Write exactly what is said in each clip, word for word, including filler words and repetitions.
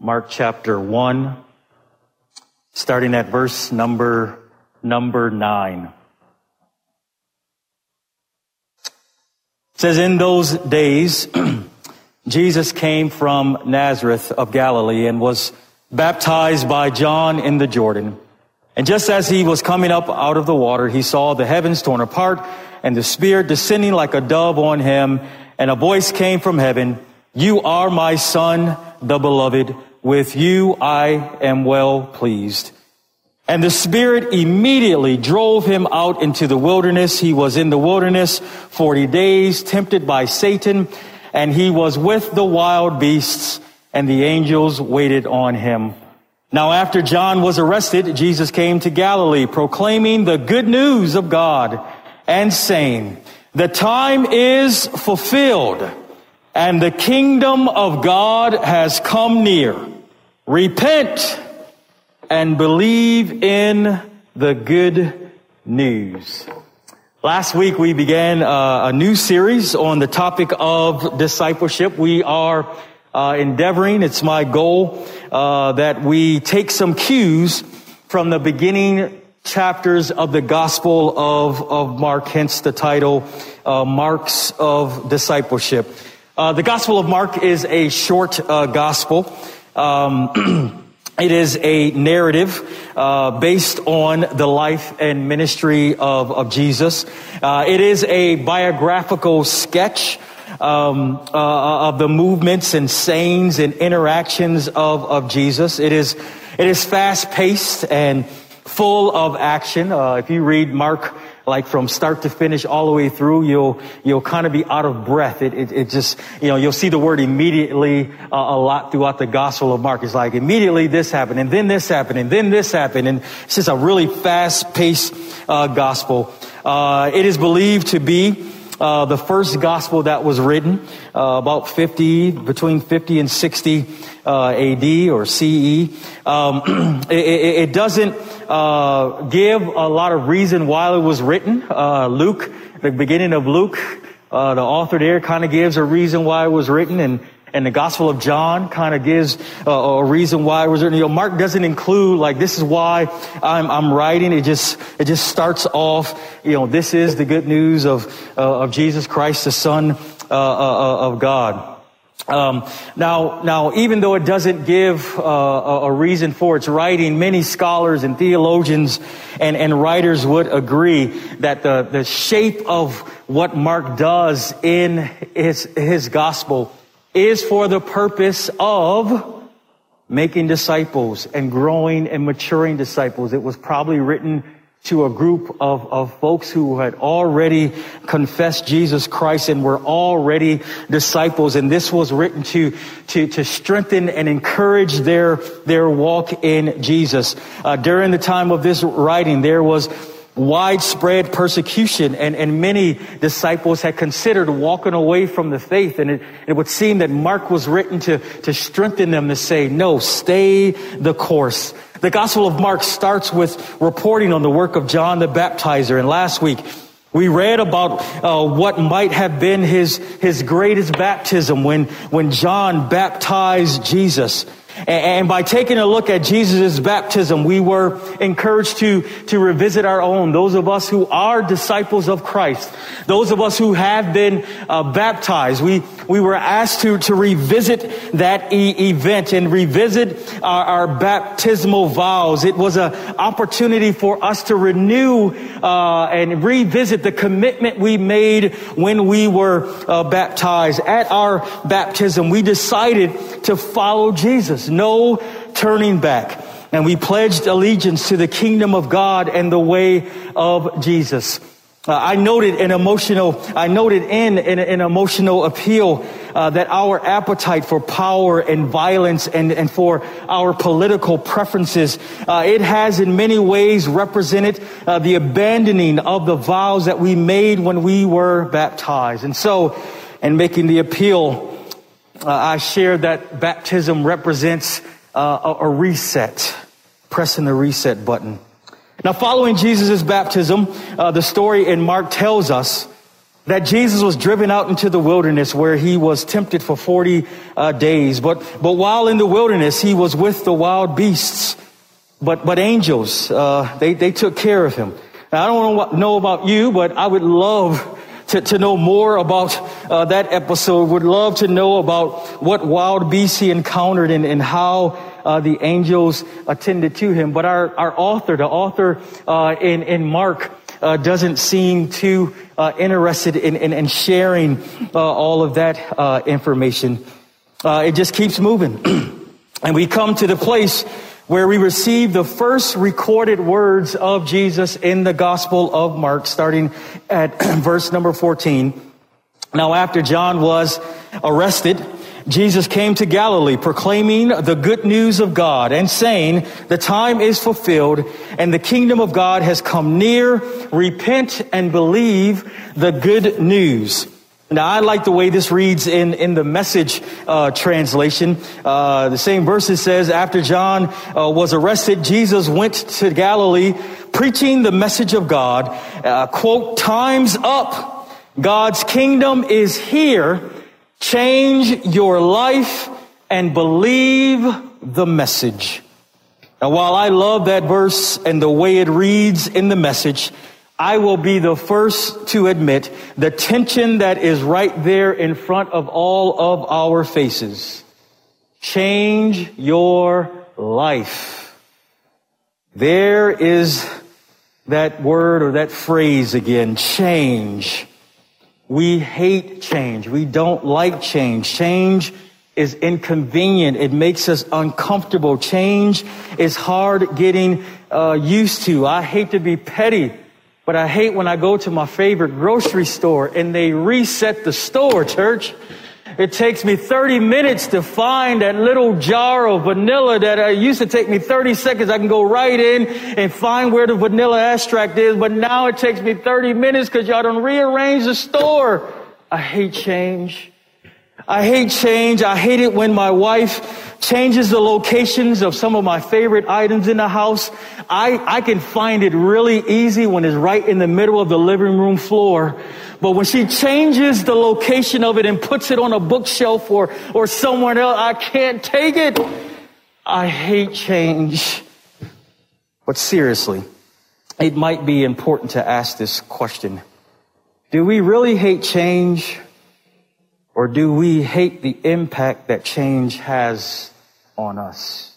Mark chapter one, starting at verse number, number nine. It says, in those days, Jesus came from Nazareth of Galilee and was baptized by John in the Jordan. And just as he was coming up out of the water, he saw the heavens torn apart and the Spirit descending like a dove on him. And a voice came from heaven, "You are my Son, the beloved. With you I am well pleased." And the Spirit immediately drove him out into the wilderness. He was in the wilderness forty days, tempted by Satan, and he was with the wild beasts, and the angels waited on him. Now after John was arrested, Jesus came to Galilee, proclaiming the good news of God and saying, "The time is fulfilled, and the kingdom of God has come near. Repent and believe in the good news." Last week we began uh, a new series on the topic of discipleship. We are uh, endeavoring, it's my goal, uh, that we take some cues from the beginning chapters of the Gospel of, of Mark, hence the title, uh, Marks of Discipleship. Uh, the Gospel of Mark is a short uh, gospel. Um, It is a narrative uh, based on the life and ministry of, of Jesus. Uh, it is a biographical sketch um, uh, of the movements and sayings and interactions of, of Jesus. It is it is fast-paced and full of action. Uh, if you read Mark, like from start to finish, all the way through, you'll you'll kind of be out of breath. It it, it just, you know, you'll see the word immediately uh, a lot throughout the Gospel of Mark. It's like immediately this happened, and then this happened, and then this happened, and it's just a really fast-paced uh, gospel. Uh, it is believed to be uh, the first gospel that was written uh, about fifty, between fifty and sixty uh, A D or C E. Um, it, it, it doesn't uh, give a lot of reason why it was written. Uh, Luke, the beginning of Luke, uh, the author there kind of gives a reason why it was written, and and the Gospel of John kind of gives uh, a reason why it was written. You know, Mark doesn't include like, this is why I'm, I'm writing. It just it just starts off, you know, this is the good news of uh, of Jesus Christ, the Son uh, uh, of God. Um, now, now, even though it doesn't give uh, a, a reason for its writing, many scholars and theologians and, and writers would agree that the, the shape of what Mark does in his, his gospel is for the purpose of making disciples and growing and maturing disciples. It was probably written to a group of, of folks who had already confessed Jesus Christ and were already disciples. And this was written to, to, to strengthen and encourage their, their walk in Jesus. Uh, during the time of this writing, there was widespread persecution, and, and many disciples had considered walking away from the faith. And it, it would seem that Mark was written to, to strengthen them, to say, no, stay the course. The Gospel of Mark starts with reporting on the work of John the Baptizer. And last week, we read about uh, what might have been his, his greatest baptism when, when John baptized Jesus. And by taking a look at Jesus' baptism, we were encouraged to, to revisit our own. Those of us who are disciples of Christ, those of us who have been uh, baptized, we, we were asked to, to revisit that e- event and revisit our, our baptismal vows. It was an opportunity for us to renew uh, and revisit the commitment we made when we were uh, baptized. At our baptism, we decided to follow Jesus. No turning back. And we pledged allegiance to the kingdom of God and the way of Jesus. Uh, I noted an emotional, I noted in an, an emotional appeal uh, that our appetite for power and violence and, and for our political preferences, uh, it has in many ways represented uh, the abandoning of the vows that we made when we were baptized. And so, in making the appeal, Uh, I shared that baptism represents uh, a, a reset, pressing the reset button. Now, following Jesus' baptism, uh, the story in Mark tells us that Jesus was driven out into the wilderness where he was tempted for forty uh, days. But, but while in the wilderness, he was with the wild beasts. But, but angels, uh, they, they took care of him. Now, I don't know about you, but I would love to, to know more about uh, that episode. Would love to know about what wild beasts he encountered and, and how uh, the angels attended to him. But our, our author, the author uh, in, in Mark, Uh, doesn't seem too uh, interested in, in, in sharing uh, all of that uh, information. Uh, it just keeps moving. And we come to the place where we receive the first recorded words of Jesus in the Gospel of Mark, starting at verse number fourteen. Now, after John was arrested, Jesus came to Galilee proclaiming the good news of God and saying, the time is fulfilled and the kingdom of God has come near. Repent and believe the good news. Now, I like the way this reads in, in the Message uh, translation. Uh, the same verse says, after John uh, was arrested, Jesus went to Galilee preaching the message of God. Uh, quote, time's up. God's kingdom is here. Change your life and believe the message. Now, while I love that verse and the way it reads in the Message, I will be the first to admit the tension that is right there in front of all of our faces. Change your life. There is that word or that phrase again, change. We hate change. We don't like change. Change is inconvenient. It makes us uncomfortable. Change is hard getting uh, used to. I hate to be petty, but I hate when I go to my favorite grocery store and they reset the store, church. It takes me thirty minutes to find that little jar of vanilla that uh, used to take me thirty seconds. I can go right in and find where the vanilla extract is. But now it takes me thirty minutes because y'all done rearranged the store. I hate change. I hate change. I hate it when my wife changes the locations of some of my favorite items in the house. I, I can find it really easy when it's right in the middle of the living room floor. But when she changes the location of it and puts it on a bookshelf or, or somewhere else, I can't take it. I hate change. But seriously, it might be important to ask this question. Do we really hate change? Or do we hate the impact that change has on us?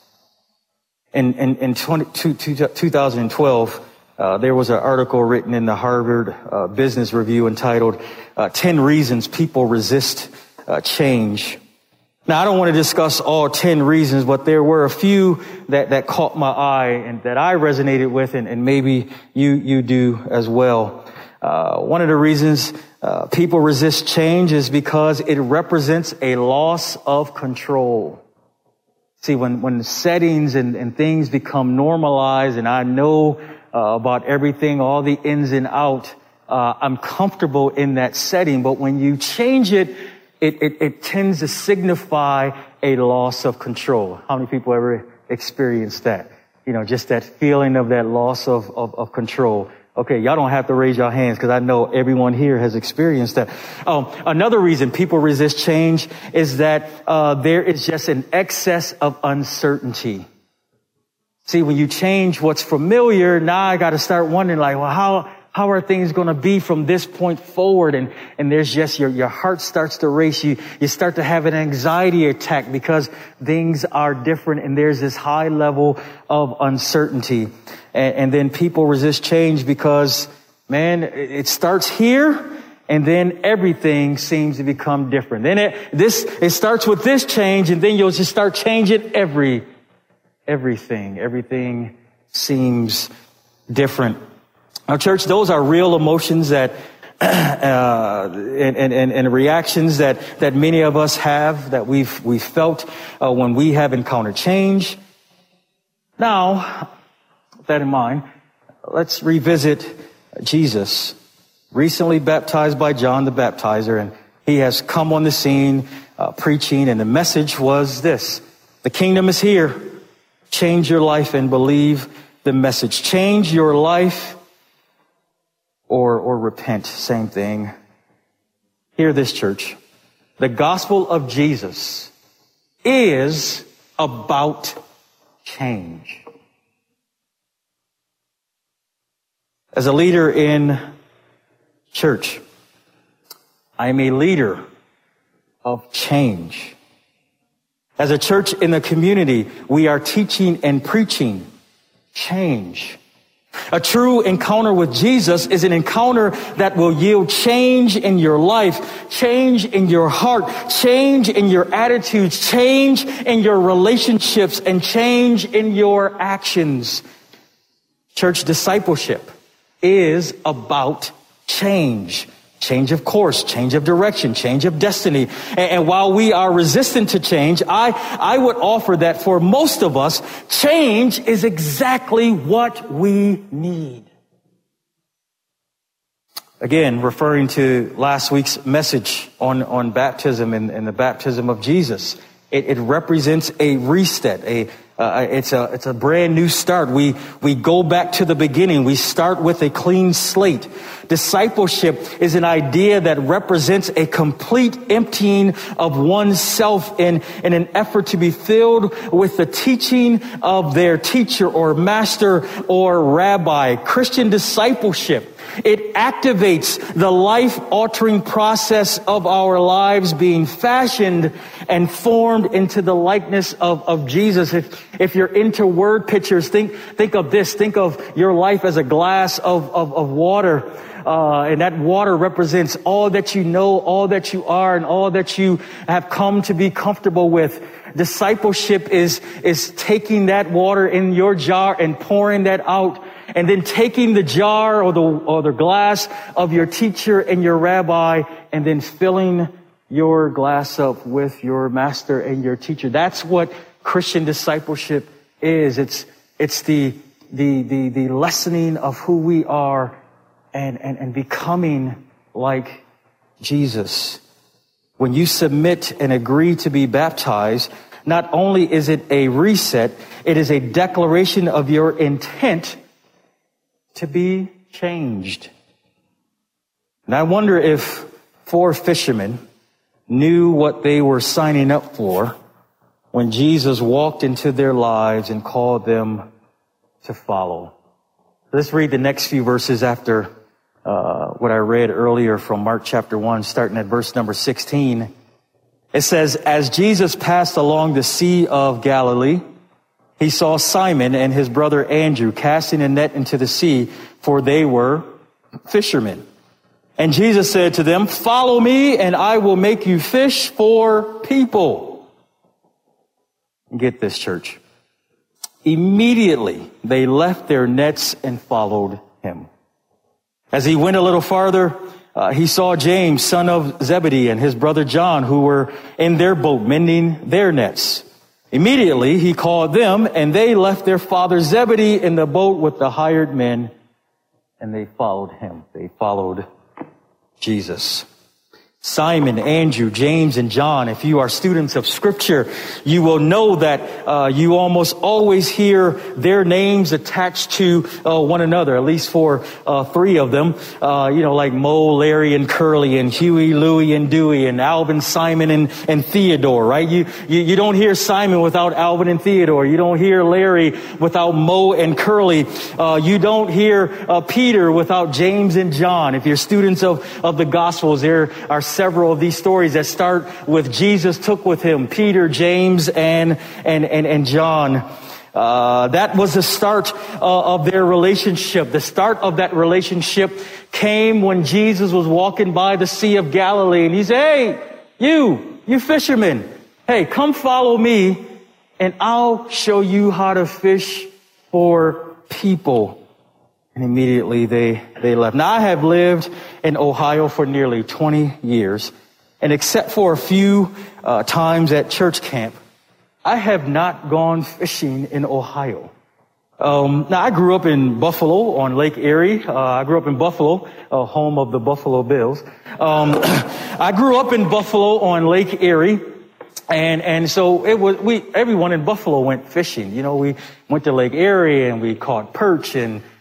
In, in, in two thousand twelve, uh, there was an article written in the Harvard uh, Business Review entitled, uh, ten Reasons People Resist uh, Change. Now, I don't want to discuss all ten reasons, but there were a few that, that caught my eye and that I resonated with, and, and maybe you, you do as well. Uh, one of the reasons uh, people resist change is because it represents a loss of control. See, when, when settings and, and things become normalized and I know uh, about everything, all the ins and outs, uh, I'm comfortable in that setting. But when you change it, it, it, it tends to signify a loss of control. How many people ever experienced that? You know, just that feeling of that loss of, of, of control. Okay, y'all don't have to raise your hands because I know everyone here has experienced that. Um, another reason people resist change is that uh, there is just an excess of uncertainty. See, when you change what's familiar, now I got to start wondering, like, well, how how are things going to be from this point forward? And and there's just your your heart starts to race. You you start to have an anxiety attack because things are different, and there's this high level of uncertainty. And, and then people resist change because, man, it starts here, and then everything seems to become different. Then it this it starts with this change, and then you'll just start changing every everything. Everything seems different. Now, church, those are real emotions that uh, and, and, and reactions that that many of us have, that we've we've felt uh, when we have encountered change. Now, with that in mind, let's revisit Jesus, recently baptized by John the Baptizer, and he has come on the scene uh, preaching, and the message was this: the kingdom is here. Change your life and believe the message. Change your life or or repent, same thing. Hear this, church. The gospel of Jesus is about change. As a leader in church, I am a leader of change. As a church in the community, we are teaching and preaching change. A true encounter with Jesus is an encounter that will yield change in your life, change in your heart, change in your attitudes, change in your relationships, and change in your actions. Church discipleship is about change. Change of course, change of direction, change of destiny. And, and while we are resistant to change, I, I would offer that for most of us, change is exactly what we need. Again, referring to last week's message on, on baptism and, and the baptism of Jesus, it, it represents a reset, a Uh, it's a, it's a brand new start. We, we go back to the beginning. We start with a clean slate. Discipleship is an idea that represents a complete emptying of oneself in, in an effort to be filled with the teaching of their teacher or master or rabbi. Christian discipleship, it activates the life-altering process of our lives being fashioned and formed into the likeness of, of Jesus. If, if you're into word pictures, think, think of this. Think of your life as a glass of, of, of water. Uh, and that water represents all that you know, all that you are, and all that you have come to be comfortable with. Discipleship is, is taking that water in your jar and pouring that out, and then taking the jar or the, or the glass of your teacher and your rabbi, and then filling your glass up with your master and your teacher. That's what Christian discipleship is. It's, it's the, the, the, the lessening of who we are and, and, and becoming like Jesus. When you submit and agree to be baptized, not only is it a reset, it is a declaration of your intent to be changed. And I wonder if four fishermen knew what they were signing up for when Jesus walked into their lives and called them to follow. Let's read the next few verses after uh, what I read earlier from Mark chapter one, starting at verse number sixteen. It says, as Jesus passed along the Sea of Galilee, he saw Simon and his brother Andrew casting a net into the sea, for they were fishermen. And Jesus said to them, follow me, and I will make you fish for people. Get this, church. Immediately they left their nets and followed him. As he went a little farther, uh, he saw James, son of Zebedee, and his brother John, who were in their boat mending their nets. Immediately he called them, and they left their father Zebedee in the boat with the hired men, and they followed him. They followed Jesus. Simon, Andrew, James, and John, if you are students of Scripture, you will know that uh, you almost always hear their names attached to uh, one another, at least for uh, three of them. Uh, you know, like Mo, Larry, and Curly, and Huey, Louie, and Dewey, and Alvin, Simon, and, and Theodore, right? You, you you don't hear Simon without Alvin and Theodore. You don't hear Larry without Mo and Curly. Uh, you don't hear uh, Peter without James and John. If you're students of, of the Gospels, there are several of these stories that start with Jesus took with him Peter, James, and and and, and John. Uh, that was the start uh, of their relationship. The start of that relationship came when Jesus was walking by the Sea of Galilee, and he said, "Hey, you, you fishermen, hey, come follow me, and I'll show you how to fish for people." And immediately they, they left. Now, I have lived in Ohio for nearly twenty years. And except for a few uh, times at church camp, I have not gone fishing in Ohio. Um, now, I grew up in Buffalo on Lake Erie. Uh, I grew up in Buffalo, uh, home of the Buffalo Bills. Um, I grew up in Buffalo on Lake Erie. And, and so it was, we, everyone in Buffalo went fishing. You know, we went to Lake Erie and we caught perch and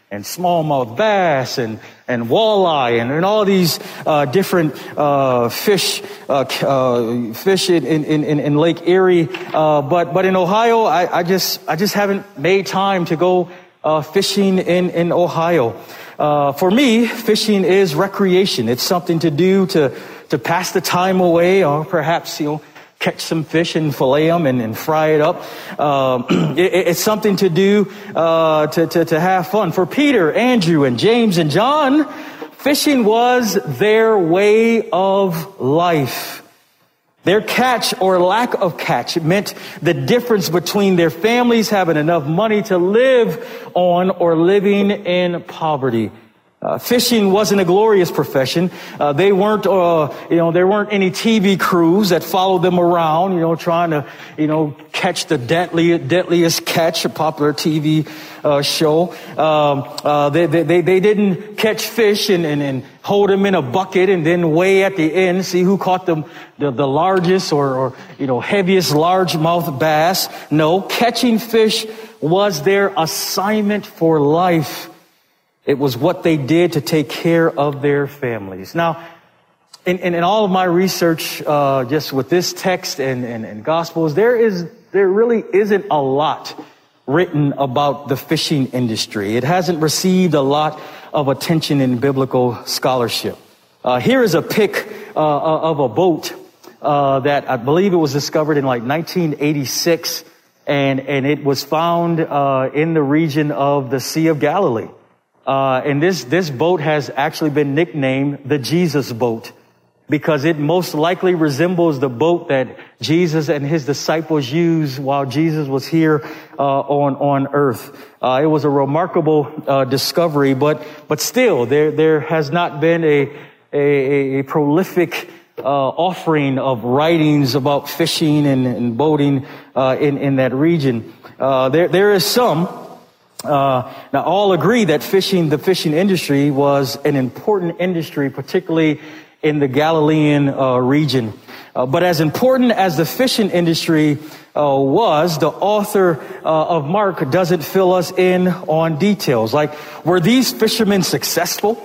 and smallmouth bass and, and walleye and, and all these uh, different uh, fish uh, uh, fish in, in, in, in Lake Erie. Uh, but but in Ohio, I, I just I just haven't made time to go uh, fishing in, in Ohio. Uh, for me, fishing is recreation. It's something to do to to pass the time away, or perhaps, you know, catch some fish and fillet them and, and fry it up. Um, it, it's something to do uh, to, to, to have fun. For Peter, Andrew, and James, and John, fishing was their way of life. Their catch or lack of catch meant the difference between their families having enough money to live on or living in poverty. Uh, fishing wasn't a glorious profession. Uh, they weren't, uh, you know, there weren't any T V crews that followed them around, you know, trying to, you know, catch the deadly, deadliest catch, a popular T V uh, show. Um, uh, they, they, they didn't catch fish and, and, and hold them in a bucket and then weigh at the end, see who caught the, the, the largest or, or, you know, heaviest largemouth bass. No, catching fish was their assignment for life. It was what they did to take care of their families. Now, in, in, in all of my research, uh, just with this text and, and, and Gospels, there is there really isn't a lot written about the fishing industry. It hasn't received a lot of attention in biblical scholarship. Uh, here is a pic uh, of a boat uh, that I believe it was discovered in like nineteen eighty-six, and and it was found uh, in the region of the Sea of Galilee. Uh, and this, this boat has actually been nicknamed the Jesus boat because it most likely resembles the boat that Jesus and his disciples used while Jesus was here, uh, on, on earth. Uh, it was a remarkable, uh, discovery, but, but still there, there has not been a, a, a prolific, uh, offering of writings about fishing and, and boating, uh, in, in that region. Uh, there, there is some. Uh, now all agree that fishing, the fishing industry was an important industry, particularly in the Galilean uh, region. Uh, but as important as the fishing industry uh, was, the author uh, of Mark doesn't fill us in on details. Like, were these fishermen successful?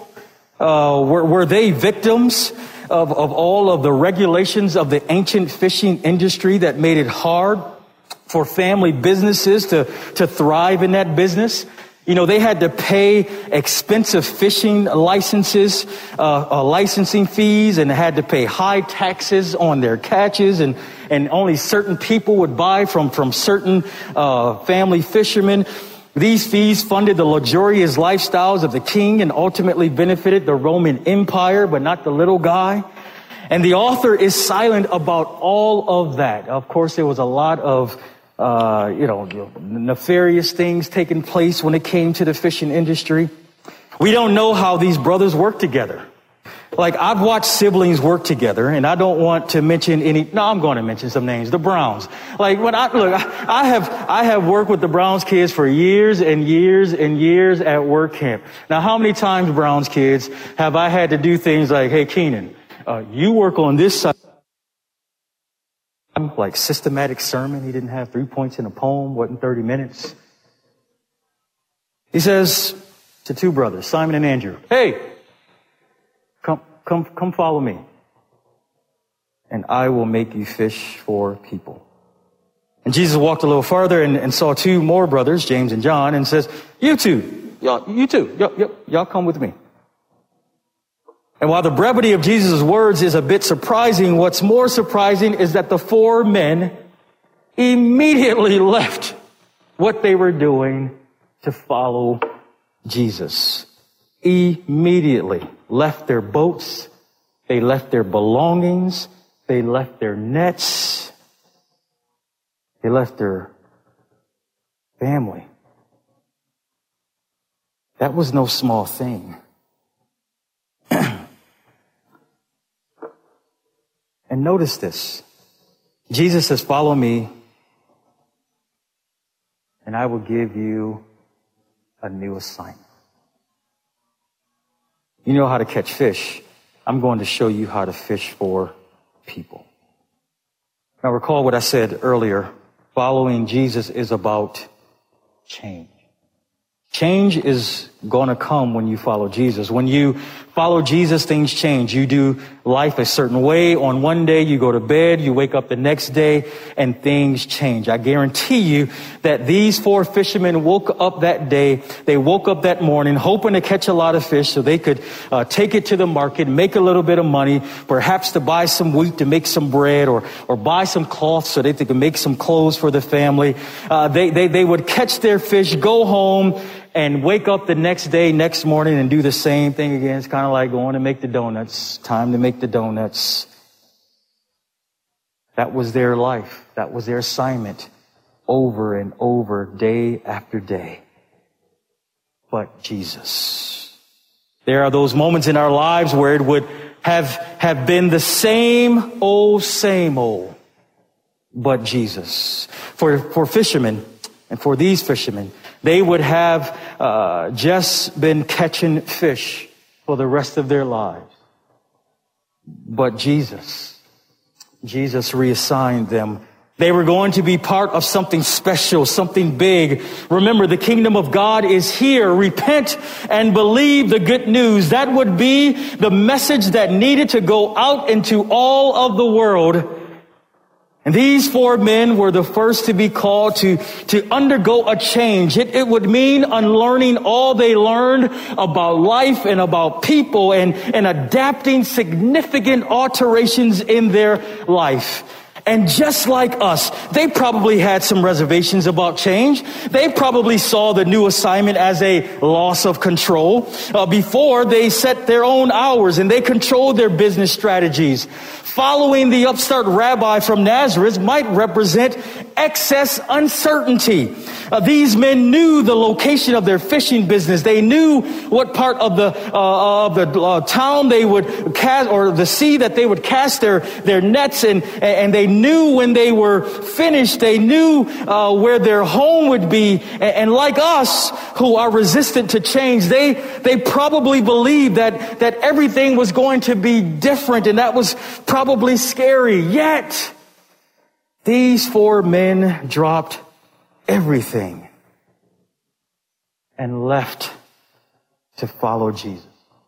Uh, were, were they victims of, of all of the regulations of the ancient fishing industry that made it hard for family businesses to, to thrive in that business? You know, they had to pay expensive fishing licenses, uh, uh, licensing fees, and had to pay high taxes on their catches, and, and only certain people would buy from, from certain, uh, family fishermen. These fees funded the luxurious lifestyles of the king and ultimately benefited the Roman Empire, but not the little guy. And the author is silent about all of that. Of course, there was a lot of Uh, you know, nefarious things taking place when it came to the fishing industry. We don't know how these brothers work together. Like, I've watched siblings work together, and I don't want to mention any. No, I'm going to mention some names. The Browns. Like, when I look, I, I have I have worked with the Browns kids for years and years and years at work camp. Now, how many times, Browns kids, have I had to do things like, "Hey, Keenan, uh, you work on this side." Like systematic sermon. He didn't have three points in a poem, wasn't thirty minutes. He says to two brothers, Simon and Andrew, "Hey, come, come, come follow me, and I will make you fish for people." And Jesus walked a little farther and, and saw two more brothers, James and John, and says, "You two, y'all, you two, y'all, y'all, y'all come with me." And while the brevity of Jesus' words is a bit surprising, what's more surprising is that the four men immediately left what they were doing to follow Jesus. Immediately left their boats, they left their belongings, they left their nets, they left their family. That was no small thing. And notice this. Jesus says, "Follow me, and I will give you a new assignment." You know how to catch fish. I'm going to show you how to fish for people. Now, recall what I said earlier. Following Jesus is about change. Change is going to come when you follow Jesus. When you follow Jesus, things change. You do life a certain way. On one day, you go to bed, you wake up the next day, and things change. I guarantee you that these four fishermen woke up that day. They woke up that morning hoping to catch a lot of fish so they could uh, take it to the market, make a little bit of money, perhaps to buy some wheat to make some bread, or or buy some cloth so that they could make some clothes for the family. Uh, they, they, they would catch their fish, go home, and wake up the next day, next morning, and do the same thing again. It's kind of like going to make the donuts. Time to make the donuts. That was their life. That was their assignment, over and over, day after day. But Jesus. There are those moments in our lives where it would have, have been the same old, same old. But Jesus. For, for fishermen, and for these fishermen, they would have uh, just been catching fish for the rest of their lives. But Jesus, Jesus reassigned them. They were going to be part of something special, something big. Remember, the kingdom of God is here. Repent and believe the good news. That would be the message that needed to go out into all of the world. And these four men were the first to be called to, to undergo a change. It, it would mean unlearning all they learned about life and about people, and, and adapting significant alterations in their life. And just like us, they probably had some reservations about change. They probably saw the new assignment as a loss of control. Uh, before, they set their own hours and they controlled their business strategies. Following the upstart rabbi from Nazareth might represent excess uncertainty. Uh, these men knew the location of their fishing business. They knew what part of the uh, of the uh, town they would cast, or the sea that they would cast their their nets, and and they knew when they were finished. They knew uh, where their home would be. And, and like us, who are resistant to change, they they probably believed that that everything was going to be different, and that was probably scary. Yet these four men dropped everything and left to follow Jesus.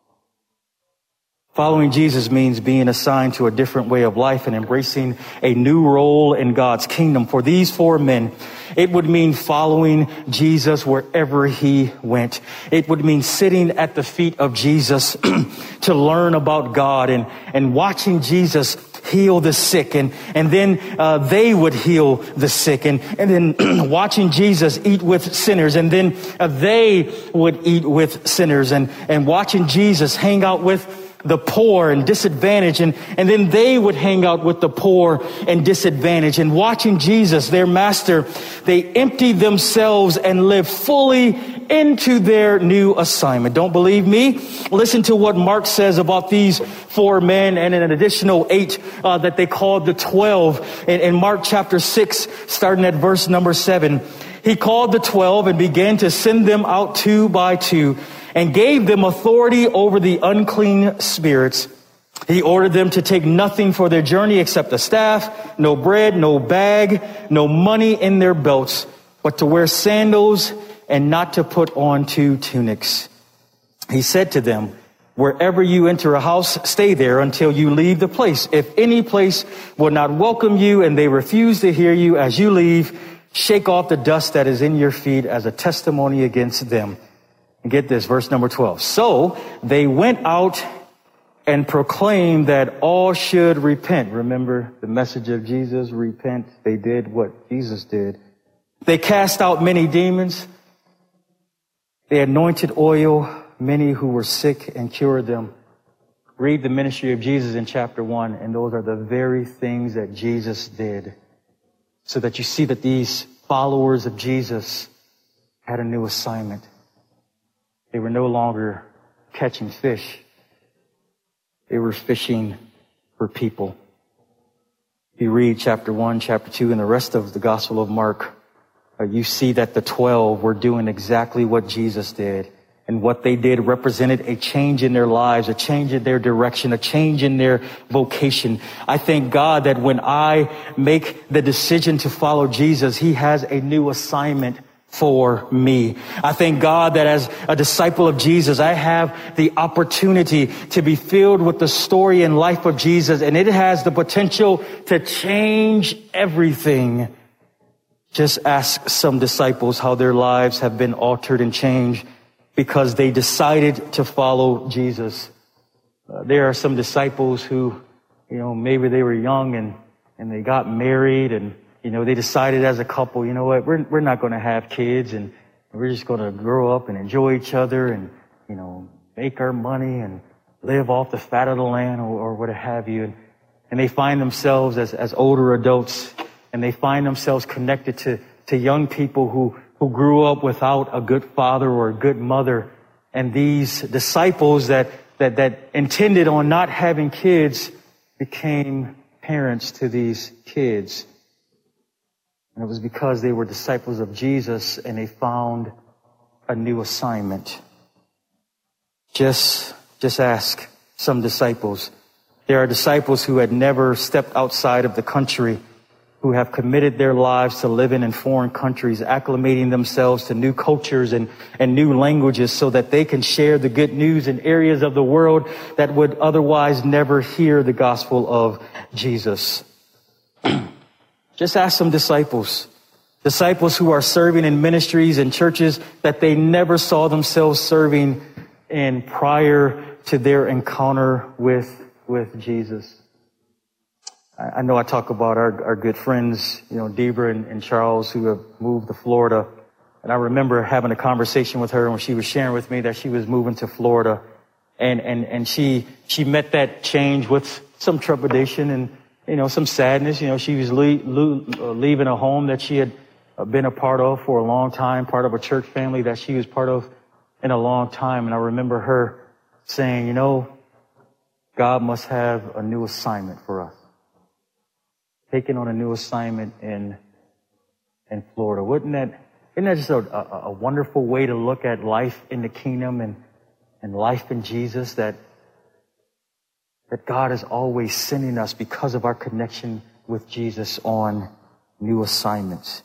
Following Jesus means being assigned to a different way of life and embracing a new role in God's kingdom. For these four men, it would mean following Jesus wherever he went. It would mean sitting at the feet of Jesus to learn about God, and, and watching Jesus heal the sick, and and then uh, they would heal the sick, and and then watching Jesus eat with sinners, and then uh, they would eat with sinners, and and watching Jesus hang out with the poor and disadvantaged, and and then they would hang out with the poor and disadvantaged, and watching Jesus, their master, they emptied themselves and lived fully into their new assignment. Don't believe me? Listen to what Mark says about these four men and an additional eight uh, that they called the twelve. In, in Mark chapter six, starting at verse number seven, he called the twelve and began to send them out two by two, and gave them authority over the unclean spirits. He ordered them to take nothing for their journey except a staff, no bread, no bag, no money in their belts, but to wear sandals and not to put on two tunics. He said to them, wherever you enter a house, stay there until you leave the place. If any place will not welcome you and they refuse to hear you as you leave, shake off the dust that is in your feet as a testimony against them. And get this, verse number twelve. So they went out and proclaimed that all should repent. Remember the message of Jesus, repent. They did what Jesus did. They cast out many demons. They anointed oil many who were sick and cured them. Read the ministry of Jesus in chapter one, and those are the very things that Jesus did. So that you see that these followers of Jesus had a new assignment. They were no longer catching fish. They were fishing for people. If you read chapter one, chapter two, and the rest of the Gospel of Mark, uh, you see that the twelve were doing exactly what Jesus did. And what they did represented a change in their lives, a change in their direction, a change in their vocation. I thank God that when I make the decision to follow Jesus, he has a new assignment for me. I thank God that as a disciple of Jesus, I have the opportunity to be filled with the story and life of Jesus, and it has the potential to change everything. Just ask some disciples how their lives have been altered and changed because they decided to follow Jesus. Uh, there are some disciples who, you know, maybe they were young and, and they got married and, you know, they decided as a couple, you know what, we're, we're not going to have kids and we're just going to grow up and enjoy each other and, you know, make our money and live off the fat of the land or, or what have you. And, and they find themselves as, as older adults and they find themselves connected to, to young people who, who grew up without a good father or a good mother. And these disciples that, that, that intended on not having kids became parents to these kids. And it was because they were disciples of Jesus and they found a new assignment. Just, just ask some disciples. There are disciples who had never stepped outside of the country, who have committed their lives to living in foreign countries, acclimating themselves to new cultures and, and new languages so that they can share the good news in areas of the world that would otherwise never hear the gospel of Jesus. Just ask some disciples, disciples who are serving in ministries and churches that they never saw themselves serving in prior to their encounter with, with Jesus. I know I talk about our, our good friends, you know, Deborah and, and Charles, who have moved to Florida. And I remember having a conversation with her when she was sharing with me that she was moving to Florida. And, and, and she, she met that change with some trepidation and, you know, some sadness. You know, she was le- le- leaving a home that she had been a part of for a long time, part of a church family that she was part of in a long time. And I remember her saying, you know, God must have a new assignment for us. Taking on a new assignment in in Florida. Wouldn't that, isn't that just a, a, a wonderful way to look at life in the kingdom and, and life in Jesus, that that God is always sending us because of our connection with Jesus on new assignments.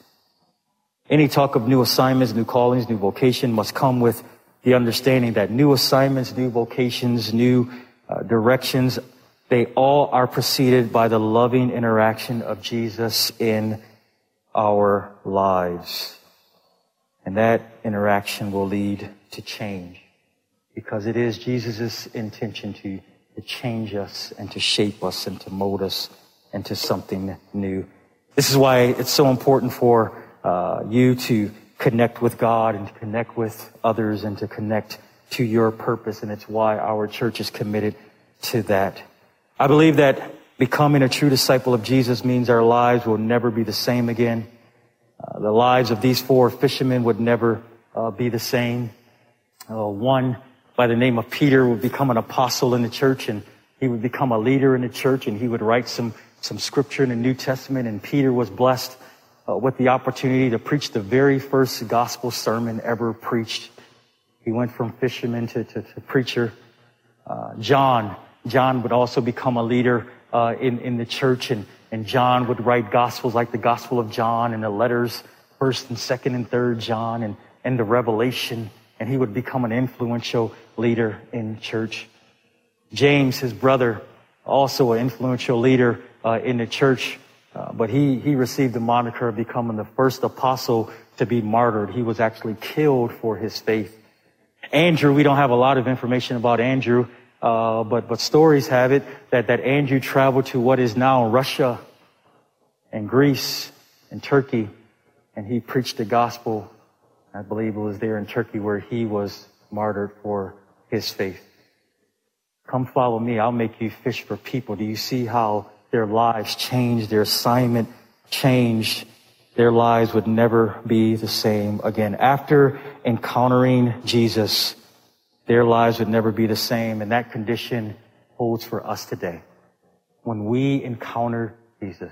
Any talk of new assignments, new callings, new vocation must come with the understanding that new assignments, new vocations, new uh, directions, they all are preceded by the loving interaction of Jesus in our lives. And that interaction will lead to change because it is Jesus' intention to, to change us and to shape us and to mold us into something new. This is why it's so important for uh, you to connect with God and to connect with others and to connect to your purpose. And it's why our church is committed to that. I believe that becoming a true disciple of Jesus means our lives will never be the same again. Uh, the lives of these four fishermen would never uh, be the same. Uh, one by the name of Peter would become an apostle in the church, and he would become a leader in the church, and he would write some, some scripture in the New Testament. And Peter was blessed uh, with the opportunity to preach the very first gospel sermon ever preached. He went from fisherman to, to, to preacher. Uh, John John would also become a leader uh, in, in the church, and, and John would write gospels like the Gospel of John and the letters, first and second and third John, and, and the Revelation, and he would become an influential leader in church. James, his brother, also an influential leader uh, in the church, uh, but he, he received the moniker of becoming the first apostle to be martyred. He was actually killed for his faith. Andrew, we don't have a lot of information about Andrew, Uh, but, but stories have it that, that Andrew traveled to what is now Russia and Greece and Turkey, and he preached the gospel. I believe it was there in Turkey where he was martyred for his faith. Come follow me. I'll make you fish for people. Do you see how their lives changed, their assignment changed? Their lives would never be the same again. After encountering Jesus, their lives would never be the same, and that condition holds for us today. When we encounter Jesus,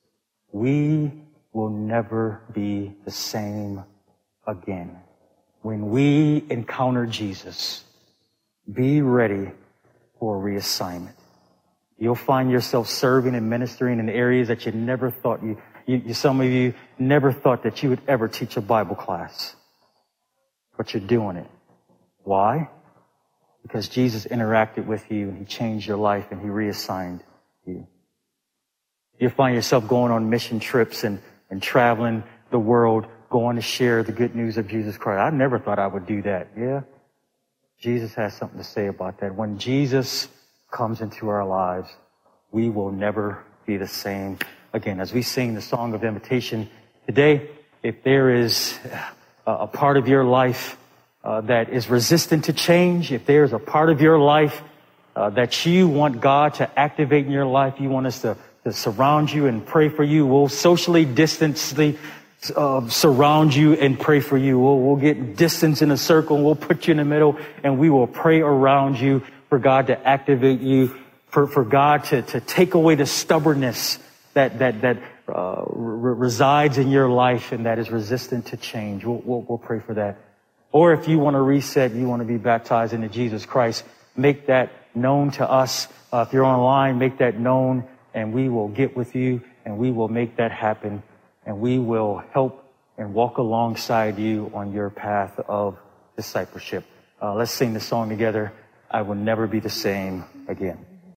we will never be the same again. When we encounter Jesus, be ready for reassignment. You'll find yourself serving and ministering in areas that you never thought you, You, you, some of you never thought that you would ever teach a Bible class, but you're doing it. Why? Because Jesus interacted with you and he changed your life and he reassigned you. You find yourself going on mission trips and, and traveling the world, going to share the good news of Jesus Christ. I never thought I would do that. Yeah. Jesus has something to say about that. When Jesus comes into our lives, we will never be the same again. As we sing the song of invitation today, if there is a, a part of your life uh, that is resistant to change, if there's a part of your life uh, that you want God to activate in your life, you want us to, to surround you and pray for you, we'll socially distantly Uh, surround you and pray for you. We'll, we'll get distance in a circle and we'll put you in the middle and we will pray around you for God to activate you, for, for God to, to take away the stubbornness that, that, that, uh, re- resides in your life and that is resistant to change. We'll, we'll, we'll pray for that. Or if you want to reset, you want to be baptized into Jesus Christ, make that known to us. Uh, if you're online, make that known and we will get with you and we will make that happen. And we will help and walk alongside you on your path of discipleship. Uh, let's sing the song together. I will never be the same again.